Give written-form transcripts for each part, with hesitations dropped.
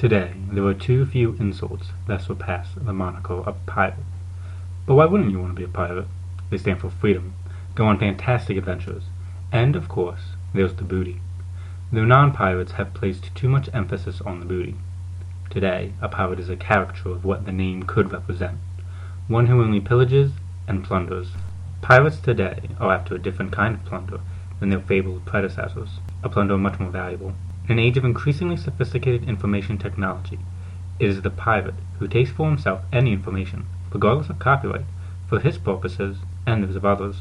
Today, there are too few insults that surpass the moniker of pirate. But why wouldn't you want to be a pirate? They stand for freedom, go on fantastic adventures, and, of course, there's the booty. Though non-pirates have placed too much emphasis on the booty. Today, a pirate is a caricature of what the name could represent, one who only pillages and plunders. Pirates today are after a different kind of plunder than their fabled predecessors, a plunder much more valuable. In an age of increasingly sophisticated information technology, it is the pirate who takes for himself any information, regardless of copyright, for his purposes and those of others.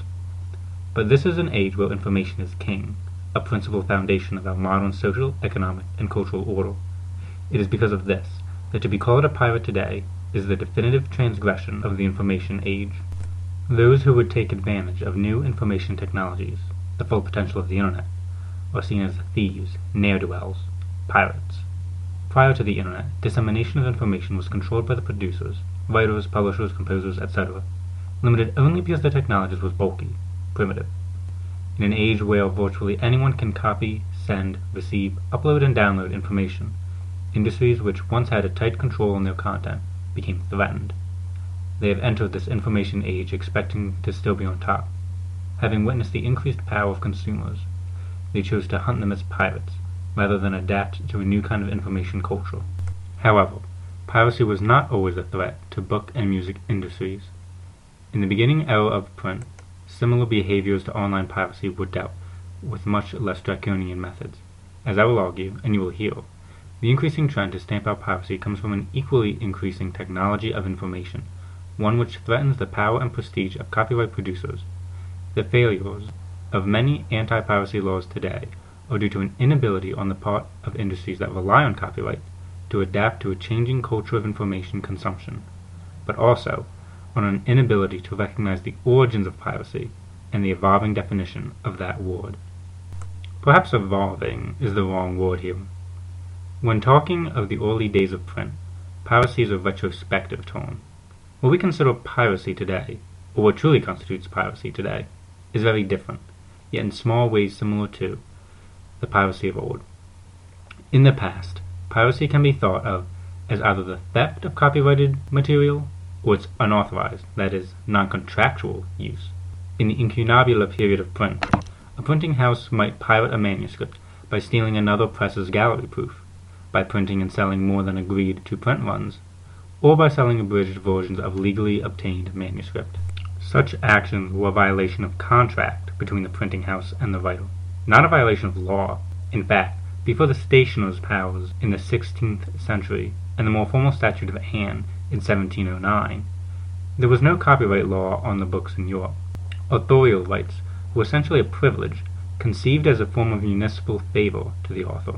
But this is an age where information is king, a principal foundation of our modern social, economic, and cultural order. It is because of this that to be called a pirate today is the definitive transgression of the information age. Those who would take advantage of new information technologies, the full potential of the Internet, are seen as thieves, ne'er-do-wells, pirates. Prior to the Internet, dissemination of information was controlled by the producers, writers, publishers, composers, etc., limited only because the technology was bulky, primitive. In an age where virtually anyone can copy, send, receive, upload, and download information, industries which once had a tight control on their content became threatened. They have entered this information age expecting to still be on top. Having witnessed the increased power of consumers, they chose to hunt them as pirates, rather than adapt to a new kind of information culture. However, piracy was not always a threat to book and music industries. In the beginning era of print, similar behaviors to online piracy were dealt with much less draconian methods. As I will argue, and you will hear, the increasing trend to stamp out piracy comes from an equally increasing technology of information, one which threatens the power and prestige of copyright producers. The failures of many anti-piracy laws today are due to an inability on the part of industries that rely on copyright to adapt to a changing culture of information consumption, but also on an inability to recognize the origins of piracy and the evolving definition of that word. Perhaps evolving is the wrong word here. When talking of the early days of print, piracy is a retrospective term. What we consider piracy today, or what truly constitutes piracy today, is very different, yet in small ways similar to the piracy of old. In the past, piracy can be thought of as either the theft of copyrighted material or its unauthorized, that is, non-contractual use. In the incunabula period of print, a printing house might pirate a manuscript by stealing another press's gallery proof, by printing and selling more than agreed to print runs, or by selling abridged versions of legally obtained manuscript. Such actions were a violation of contract between the printing house and the writer, not a violation of law. In fact, before the stationer's powers in the 16th century and the more formal Statute of Anne in 1709, there was no copyright law on the books in Europe. Authorial rights were essentially a privilege, conceived as a form of municipal favor to the author.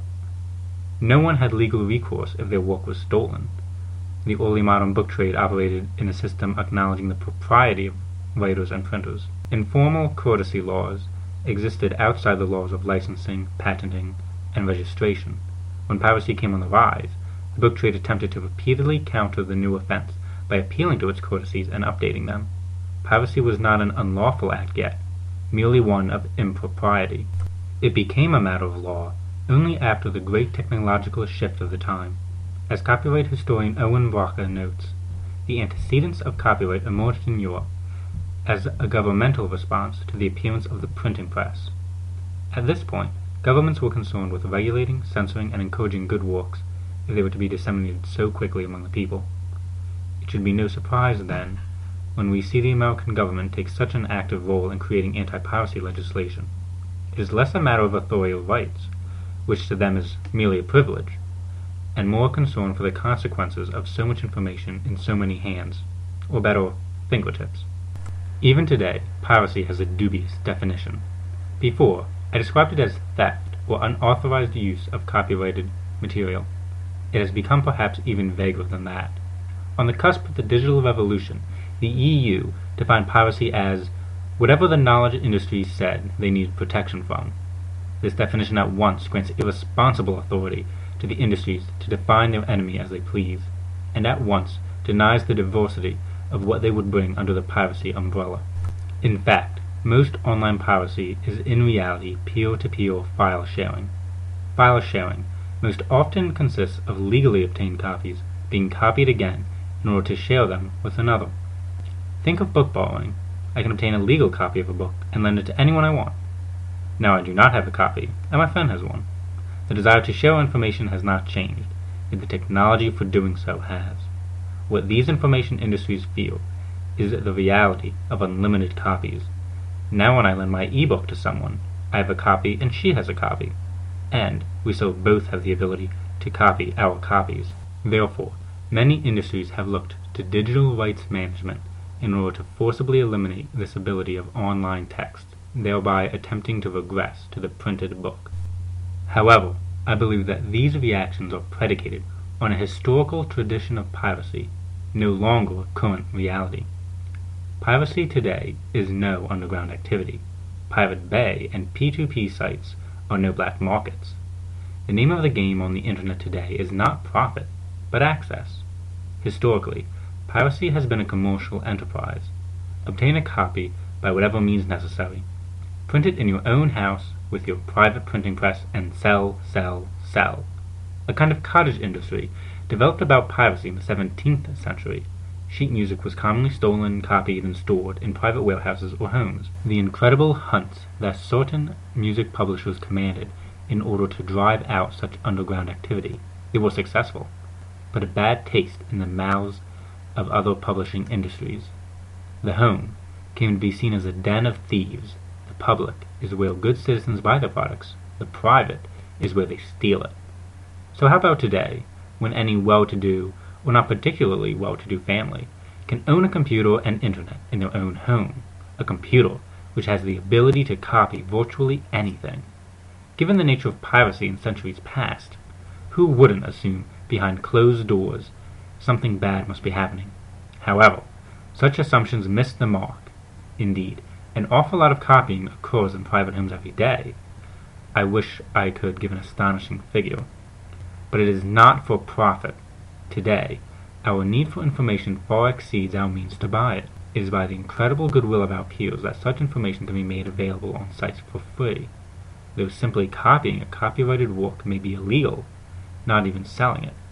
No one had legal recourse if their work was stolen. The early modern book trade operated in a system acknowledging the propriety of writers and printers. Informal courtesy laws existed outside the laws of licensing, patenting, and registration. When piracy came on the rise, the book trade attempted to repeatedly counter the new offense by appealing to its courtesies and updating them. Piracy was not an unlawful act yet, merely one of impropriety. It became a matter of law only after the great technological shift of the time. As copyright historian Owen Broca notes, the antecedents of copyright emerged in Europe as a governmental response to the appearance of the printing press. At this point, governments were concerned with regulating, censoring, and encouraging good works if they were to be disseminated so quickly among the people. It should be no surprise, then, when we see the American government take such an active role in creating anti-piracy legislation. It is less a matter of authorial rights, which to them is merely a privilege, and more concern for the consequences of so much information in so many hands, or better, fingertips. Even today, piracy has a dubious definition. Before, I described it as theft or unauthorized use of copyrighted material. It has become perhaps even vaguer than that. On the cusp of the digital revolution, the EU defined piracy as whatever the knowledge industries said they needed protection from. This definition at once grants irresponsible authority to the industries to define their enemy as they please, and at once denies the diversity of what they would bring under the piracy umbrella. In fact, most online piracy is in reality peer-to-peer file sharing. File sharing most often consists of legally obtained copies being copied again in order to share them with another. Think of book borrowing. I can obtain a legal copy of a book and lend it to anyone I want. Now I do not have a copy, and my friend has one. The desire to share information has not changed, yet the technology for doing so has. What these information industries feel is the reality of unlimited copies. Now when I lend my ebook to someone, I have a copy and she has a copy, and we still both have the ability to copy our copies. Therefore, many industries have looked to digital rights management in order to forcibly eliminate this ability of online text, thereby attempting to regress to the printed book. However, I believe that these reactions are predicated on a historical tradition of piracy, no longer current reality. Piracy today is no underground activity. Pirate Bay and P2P sites are no black markets. The name of the game on the internet today is not profit, but access. Historically, piracy has been a commercial enterprise. Obtain a copy by whatever means necessary. Print it in your own house with your private printing press and sell, sell, sell. A kind of cottage industry developed about piracy in the 17th century. Sheet music was commonly stolen, copied, and stored in private warehouses or homes. The incredible hunts that certain music publishers commanded in order to drive out such underground activity. They were successful, but a bad taste in the mouths of other publishing industries. The home came to be seen as a den of thieves. The public is where good citizens buy their products. The private is where they steal it. So how about today, when any well-to-do, or not particularly well-to-do family, can own a computer and internet in their own home, a computer which has the ability to copy virtually anything? Given the nature of piracy in centuries past, who wouldn't assume behind closed doors something bad must be happening? However, such assumptions miss the mark. Indeed, an awful lot of copying occurs in private homes every day. I wish I could give an astonishing figure, but it is not for profit. Today, our need for information far exceeds our means to buy it. It is by the incredible goodwill of our peers that such information can be made available on sites for free. Though simply copying a copyrighted work may be illegal, not even selling it.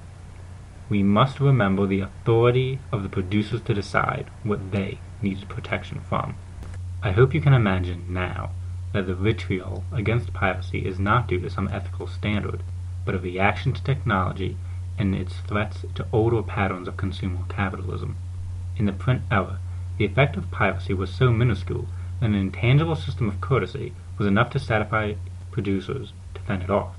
We must remember the authority of the producers to decide what they need protection from. I hope you can imagine now that the vitriol against piracy is not due to some ethical standard, but a reaction to technology and its threats to older patterns of consumer capitalism. In the print era, the effect of piracy was so minuscule that an intangible system of courtesy was enough to satisfy producers to fend it off.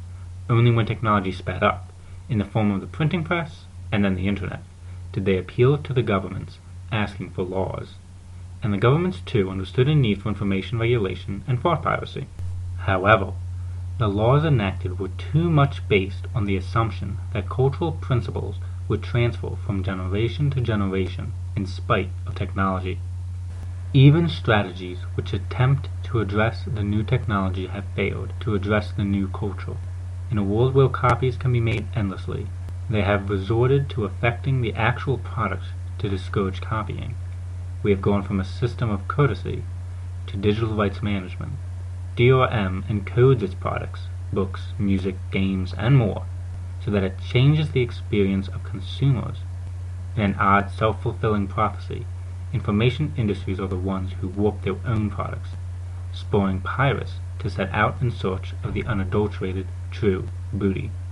Only when technology sped up, in the form of the printing press and then the internet, did they appeal to the governments asking for laws. And the governments too understood a need for information regulation and fought piracy. However, the laws enacted were too much based on the assumption that cultural principles would transfer from generation to generation in spite of technology. Even strategies which attempt to address the new technology have failed to address the new culture. In a world where copies can be made endlessly, they have resorted to affecting the actual product to discourage copying. We have gone from a system of courtesy to digital rights management. DRM encodes its products, books, music, games, and more, so that it changes the experience of consumers. In an odd, self-fulfilling prophecy, information industries are the ones who warp their own products, spurring pirates to set out in search of the unadulterated, true booty.